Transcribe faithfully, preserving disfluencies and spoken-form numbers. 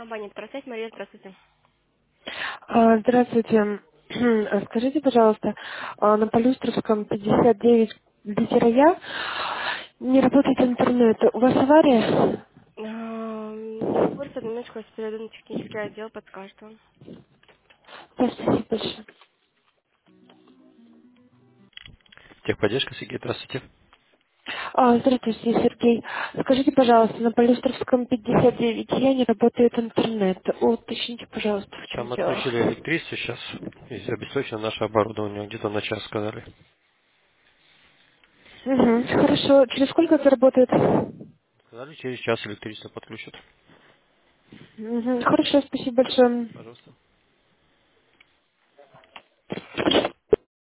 Компания «Просвет». Мария, здравствуйте. А, Здравствуйте. Скажите, пожалуйста, а, на Полюстровском пятьдесят девять литера Я не работает интернет. У вас авария? Эм, Не в курсе, одну минуточку, я перейду на технический отдел, подскажет вам. Да, спасибо большое. Техподдержка, Сергей, здравствуйте. А, Здравствуйте, Сергей. Скажите, пожалуйста, на Полюстровском пятьдесят девять Я не работает интернет. Уточните, пожалуйста, в чем Там дело. отключили электричество сейчас, и обеспечено наше оборудование, где-то на час сказали. Угу, хорошо. Через сколько это работает? Сказали, через час электричество подключат. Мгм, хорошо, спасибо большое. Пожалуйста.